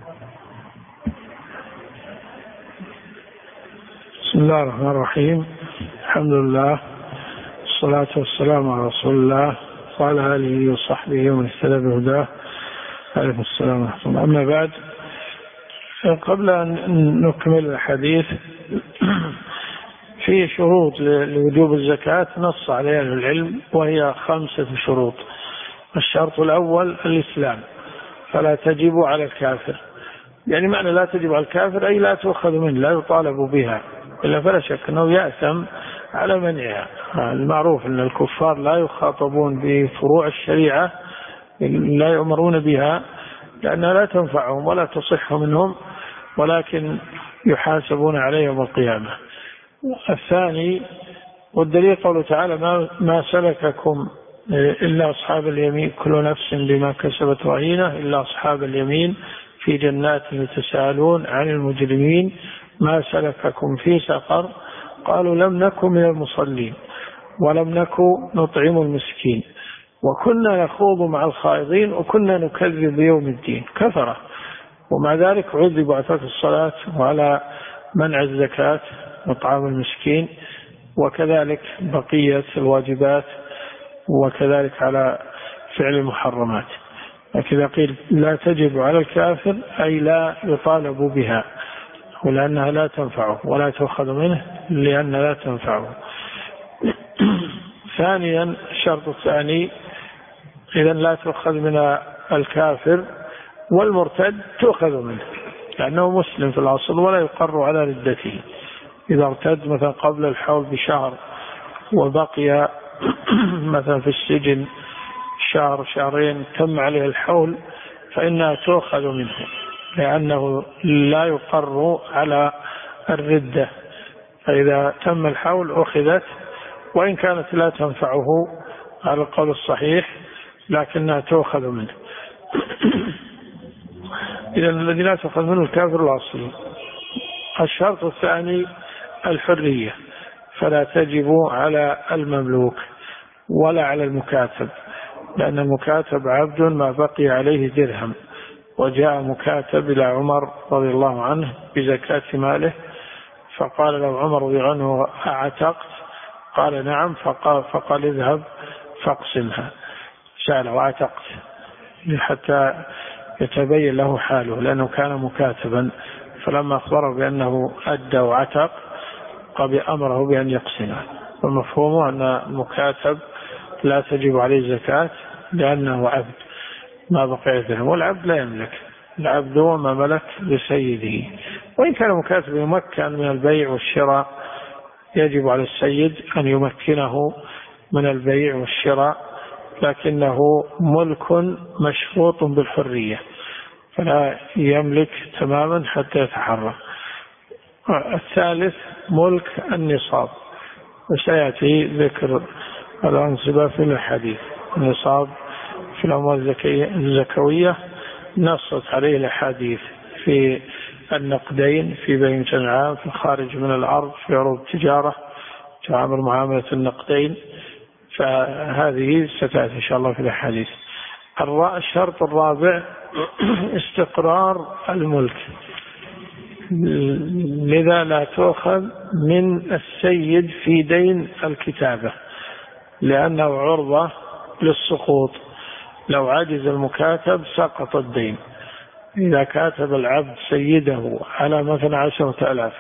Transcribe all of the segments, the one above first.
بسم الله الرحمن الرحيم. الحمد لله والصلاة والسلام على رسول الله وعلى آله وصحبه ومن اهتدى بهداه. عليكم السلام ورحمة الله. أما بعد، قبل أن نكمل الحديث في شروط لوجوب الزكاة نص عليها أهل العلم، وهي 5 شروط. الشرط الأول الإسلام، فلا تجب على الكافر. يعني معنى لا تجب على الكافر أي لا تؤخذ منه، لا يطالب بها، إلا فلا شك أنه يأثم على منعها. المعروف أن الكفار لا يخاطبون بفروع الشريعة، لا يؤمرون بها لأنها لا تنفعهم ولا تصح منهم، ولكن يحاسبون عليها يوم القيامة. الثاني والدليل قوله تعالى: ما سلككم إلا أصحاب اليمين، كل نفس بما كسبت رهينة إلا أصحاب اليمين في جنات يتساءلون عن المجرمين ما سلككم في سقر قالوا لم نكن من المصلين ولم نكن نطعم المسكين وكنا نخوض مع الخائضين وكنا نكذب بيوم الدين. كفرة، ومع ذلك عذبوا على ترك الصلاة وعلى منع الزكاة وإطعام المسكين، وكذلك بقية الواجبات، وكذلك على فعل المحرمات. لكن إذا قيل لا تجب على الكافر أي لا يطالب بها، ولأنها لا تنفعه، ولا تؤخذ منه لأنها لا تنفعه. ثانيا، الشرط الثاني: إذا لا تؤخذ من الكافر، والمرتد تؤخذ منه لأنه مسلم في الأصل ولا يقر على ردته. إذا ارتد مثلا قبل الحول بشهر وبقي مثلا في السجن شهر شهرين تم عليه الحول، فإنها تؤخذ منه لأنه لا يقر على الردة، فإذا تم الحول أخذت، وإن كانت لا تنفعه على القول الصحيح لكنها تؤخذ منه. إذا الذي لا تؤخذ منه الكافر الأصلي. الشرط الثاني الحرية، فلا تجب على المملوك ولا على المكاتب، لأن المكاتب عبد ما بقي عليه درهم، وجاء مكاتب إلى عمر رضي الله عنه بزكاة ماله، فقال له عمر رضي الله عنه: أعتقت؟ قال: نعم. فقال: اذهب فاقسمها. سأله: أعتقت؟ حتى يتبين له حاله، لأنه كان مكاتبا، فلما أخبره بأنه أدى وعتق أمره بأن يقسمه. والمفهوم أن المكاتب لا تجب عليه زكاة لأنه عبد ما بقي درهم، والعبد لا يملك، العبد هو ما ملك لسيده. وإن كان مكاتب يمكن من البيع والشراء، يجب على السيد أن يمكنه من البيع والشراء، لكنه ملك مشروط بالحرية، فلا يملك تماما حتى يتحرك. الثالث ملك النصاب، وسيأتي ذكر الأنصبة في الحديث. النصاب في الأموال الزكوية نصت عليه الأحاديث في النقدين، في بيع العام، في الخارج من الأرض، في عروض التجارة، تعامل معاملة النقدين، فهذه ستأتي إن شاء الله في الحديث. الشرط الرابع استقرار الملك، لذا لا تؤخذ من السيد في دين الكتابة لأنه عرضة للسقوط. لو عجز المكاتب سقط الدين. إذا كاتب العبد سيده على مثلا 10,000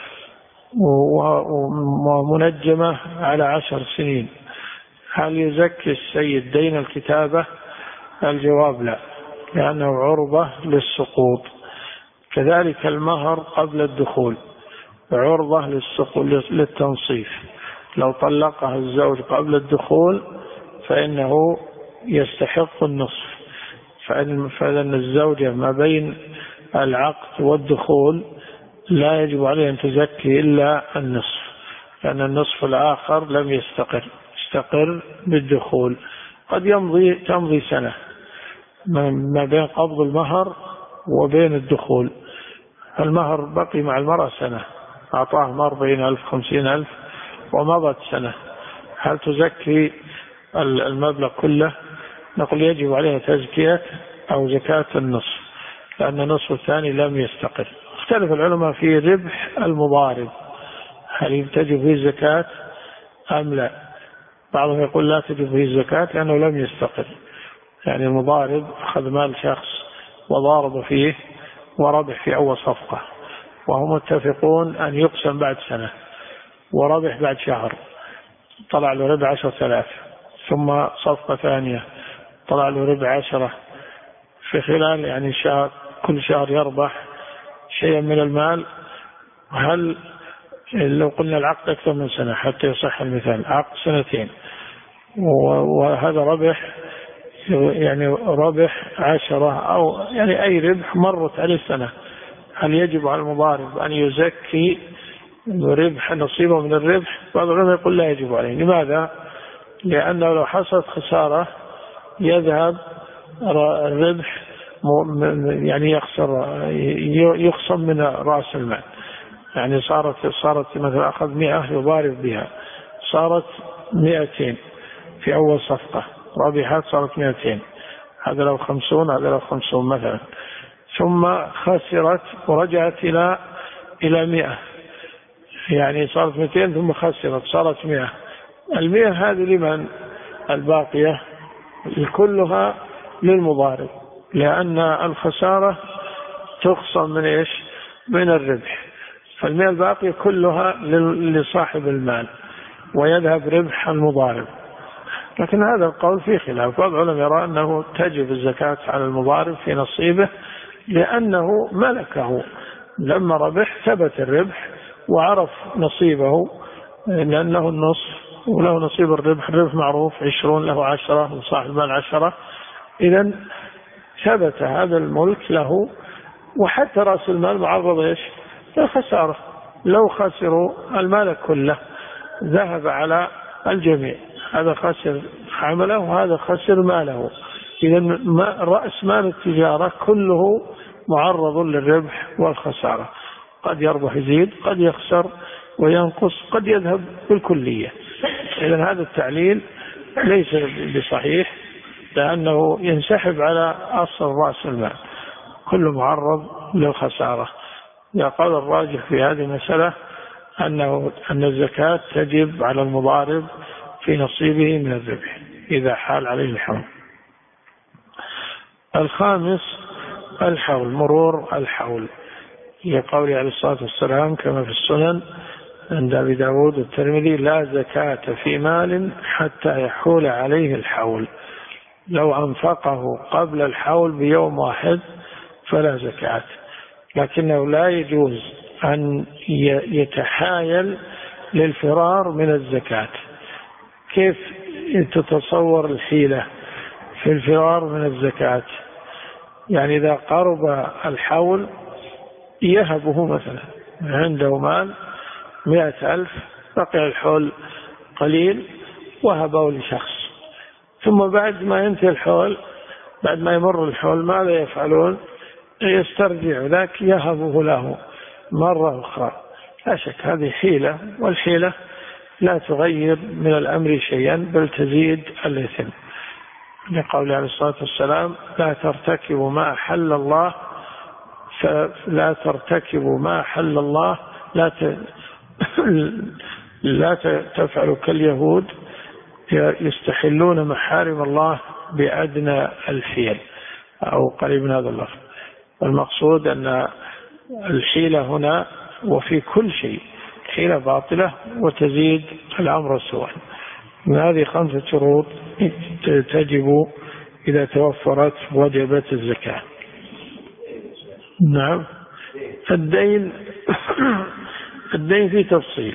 ومنجمة على 10 سنين، هل يزكي السيد دين الكتابة؟ الجواب لا، لأنه عرضة للسقوط. كذلك المهر قبل الدخول عرضة للتنصيف. لو طلقها الزوج قبل الدخول فإنه يستحق النصف، فإن الزوجة ما بين العقد والدخول لا يجب عليه أن تزكي إلا النصف، لأن النصف الآخر لم يستقر بالدخول. قد تمضي سنة ما بين قبض المهر وبين الدخول، المهر بقي مع المرأة سنة، أعطاه مهر 40,000 50,000 ومضت سنة، هل تزكي المبلغ كله؟ نقول يجب عليها تزكية أو زكاة النصف، لأن النصف الثاني لم يستقر. اختلف العلماء في ربح المضارب، هل تجب فيه الزكاة أم لا؟ بعضهم يقول لا تجب فيه الزكاة لأنه لم يستقر، يعني المضارب أخذ مال شخص وضارب فيه وربح في أول صفقة، وهم متفقون أن يقسم بعد سنة، وربح بعد شهر طلع له ربح 10,000، ثم صفقة ثانية طلع له ربح 10، في خلال يعني شهر كل شهر يربح شيئا من المال. هل لو قلنا العقد أكثر من سنة حتى يصح المثال، عقد 2 وهذا ربح يعني ربح 10 أو يعني أي ربح مرت عليه سنة، هل يجب على المضارب أن يزكي ربح نصيبه من الربح؟ بعض العلماء يقول لا يجب عليه. لماذا؟ لأنه لو حصلت خسارة يذهب الربح يعني يخصم من رأس المال، يعني صارت مثلا أخذ 100 يضارب بها، صارت 200 في أول صفقة، ربحت صارت 200، هذا لو 50 هذا لو 50 مثلا، ثم خسرت ورجعت إلى 100، يعني صارت 200 ثم خسرت صارت 100. 100 هذه لمن؟ الباقية كلها للمضارب، لأن الخسارة تخصم من إيش؟ من الربح، فالمئة الباقية كلها لصاحب المال ويذهب ربح المضارب. لكن هذا القول فيه خلاف، بعض العلماء يرى أنه تجب الزكاة على المضارب في نصيبه، لأنه ملكه لما ربح ثبت الربح وعرف نصيبه، لأنه النصف وله نصيب الربح، الربح معروف 20 له 10 وصاحب المال 10، إذن ثبت هذا الملك له، وحتى رأس المال معرض إيش؟ للخسارة، لو خسروا المال كله ذهب على الجميع، هذا خسر عمله وهذا خسر ماله، إذن رأس مال التجارة كله معرض للربح والخسارة، قد يربح يزيد، قد يخسر وينقص، قد يذهب بالكلية. إذن هذا التعليل ليس بصحيح، لأنه ينسحب على أصل رأس المال، كل معرض للخسارة. يقول الراجح في هذه المسألة أن الزكاة تجب على المضارب في نصيبه من الربح إذا حال عليه الحول. الخامس الحول، مرور الحول، لقول عليه الصلاة والسلام كما في السنن عند أبي داود والترمذي: لا زكاة في مال حتى يحول عليه الحول، لو أنفقه قبل الحول بيوم واحد فلا زكاة، لكنه لا يجوز أن يتحايل للفرار من الزكاة. كيف تتصور الحيلة في الفرار من الزكاة؟ يعني إذا قرب الحول يهبه، مثلا عنده مال 100,000، بقي الحول قليل وهبه لشخص، ثم بعد ما ينتهي الحول، بعد ما يمر الحول، ماذا يفعلون؟ يسترجع ذاك يهبه له مرة أخرى. لا شك هذه حيلة، والحيلة لا تغير من الأمر شيئا بل تزيد الإثم، لقول عليه الصلاة والسلام: لا ترتكبوا ما أحل الله، لا ترتكبوا ما أحل الله، لا تفعلوا كاليهود يستحلون محارم الله بأدنى الحيل، أو قريب من هذا اللفظ. المقصود أن الحيلة هنا وفي كل شيء حيلة باطلة وتزيد الأمر سوءا. من هذه 5 شروط تجب إذا توفرت وجبت الزكاة. نعم. الدين في تفصيل.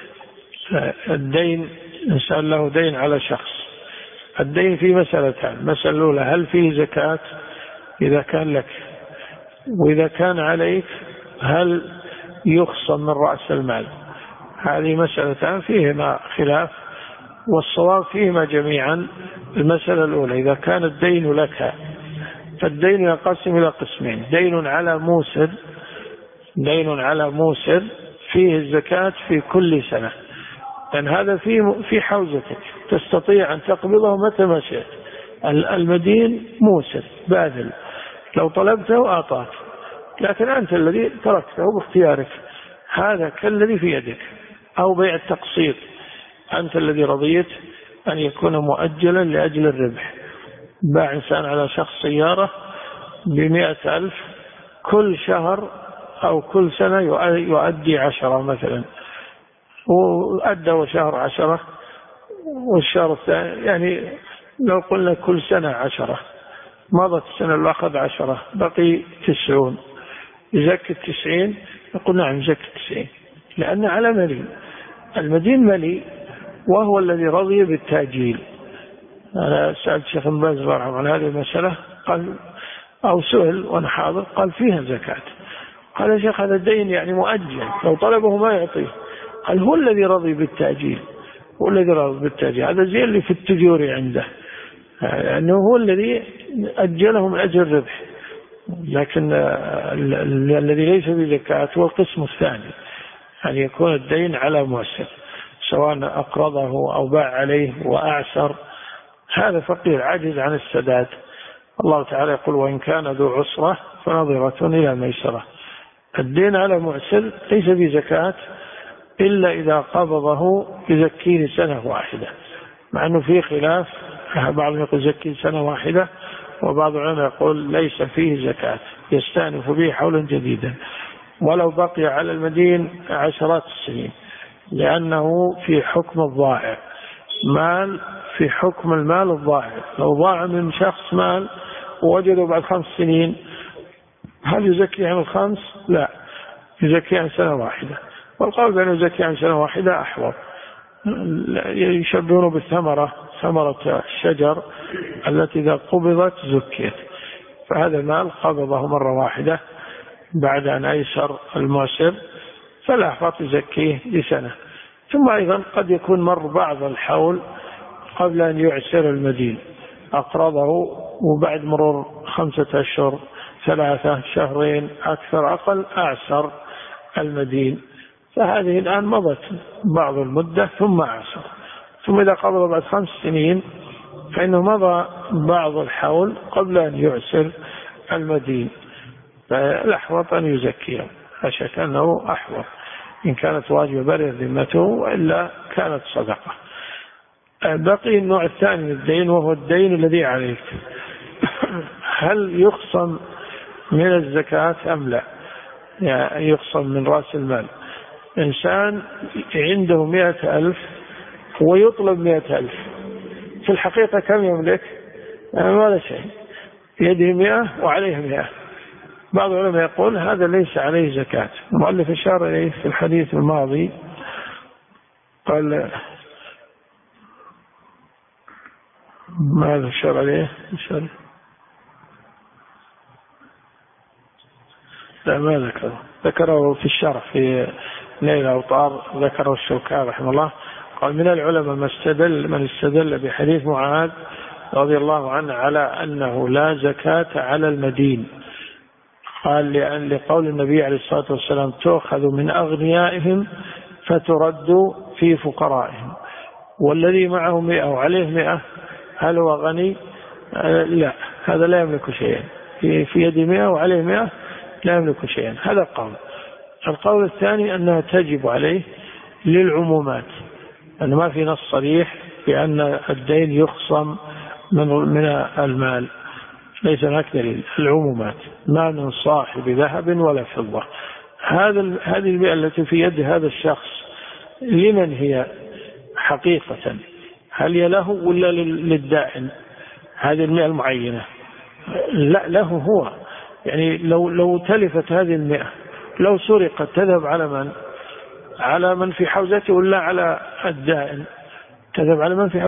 الدين إنسان له دين على شخص، الدين في مسألتان: المسألة الأولى هل فيه زكاة إذا كان لك، وإذا كان عليك هل يخصم من رأس المال. هذه مسألتان فيهما خلاف، والصواب فيهما جميعا. المسألة الأولى إذا كان الدين لك، فالدين ينقسم إلى قسمين: دين على موسر فيه الزكاة في كل سنة، لأن هذا في حوزتك تستطيع أن تقبضه متى ما شئت. المدين موسر باذل، لو طلبته أعطاك، لكن أنت الذي تركته باختيارك، هذا كالذي في يدك. أو بيع التقسيط، أنت الذي رضيت أن يكون مؤجلا لأجل الربح. باع إنسان على شخص سيارة ب100,000، كل شهر أو كل سنة يؤدي 10 مثلا، وأدى شهر 10 والشهر الثاني، يعني لو قلنا كل سنة 10، مضت السنة اللي أخذ 10 بقي 90، يزكي 90؟ يقول نعم يزكي 90، لأن على ملي، المدين ملي وهو الذي رضي بالتأجيل. أنا سألت شيخ بن باز عن هذه المسألة، قال أو سئل وأنا حاضر، قال فيها زكاة. قال يا شيخ هذا الدين يعني مؤجل، لو طلبه ما يعطيه. قال هو الذي رضي بالتأجيل، هو الذي رضي بالتأجيل، هذا زي اللي في التجور عنده، لأنه هو الذي أجله من أجل الربح. لكن الذي ليس بزكاة هو القسم الثاني، أن يكون الدين على معسر، سواء أقرضه أو باع عليه وأعسر، هذا فقير عاجز عن السداد. الله تعالى يقول وإن كان ذو عسرة فنظرة إلى ميسرة. الدين على معسر ليس بزكاة إلا إذا قبضه يزكيه سنة واحدة، مع أنه فيه خلاف، بعضهم يقول زكيه سنة واحدة، وبعض العلماء يقول ليس فيه زكاة، يستأنف به حولا جديدا ولو بقي على المدين 10 السنين، لأنه في حكم الضائع، مال في حكم المال الضائع. لو ضاع من شخص مال ووجده بعد 5 سنين، هل يزكي عن 5؟ لا، يزكي عن سنة واحدة. والقول بأنه يزكي عن سنة واحدة أحوط. يشبهونه بالثمرة، ثمرة الشجر التي إذا قبضت زكيت، فهذا المال قبضه مرة واحدة بعد أن أيسر المعسر، فلا أحوط يزكيه لسنة. ثم أيضا قد يكون مر بعض الحول قبل أن يعسر المدين، أقرضه وبعد مرور 5 أشهر 3 شهرين أكثر أقل أعسر المدين، فهذه الآن مضت بعض المدة ثم أعسر. ثم إذا قبض بعد 5 سنين فإنه مضى بعض الحول قبل أن يعسر المدين، فالأحوط أن يزكيه، لا شك أنه أحوط إن كانت واجبة برئ ذمته، وإلا كانت صدقة. بقي النوع الثاني من الدين، وهو الدين الذي عليك. هل يخصم من الزكاة أم لا؟ يعني يخصم من رأس المال. إنسان عنده 100,000 ويطلب 100,000، في الحقيقة كم يملك؟ ولا شيء، يده 100 وعليه 100. بعض العلماء يقول هذا ليس عليه زكاة. المؤلف أشار إليه في الحديث الماضي، قال ماذا أشار عليه؟ لا ما ذكره في الشرح في نيل الأوطار، ذكره الشوكاني رحمه الله. قال من العلماء من استدل بحديث معاذ رضي الله عنه على أنه لا زكاة على المدين. قال لقول النبي عليه الصلاة والسلام تؤخذ من أغنيائهم فترد في فقرائهم. والذي معه 100 وعليه 100 هل هو غني؟ لا، هذا لا يملك شيئا، في يد 100 وعليه 100 لا يملك شيئا. هذا قول. القول الثاني أنها تجب عليه للعمومات، أن ما في نص صريح بأن الدين يخصم من المال، ليس هناك دليل. العمومات ما من صاحب ذهب ولا فضة. هذه المئة التي في يد هذا الشخص لمن هي حقيقة؟ هل هي له ولا للدائن؟ هذه المئة المعينة لا، له هو. يعني لو تلفت هذه المئة، لو سرقت، تذهب على من؟ على من في حوزته ولا على الدائن؟ تذهب على من في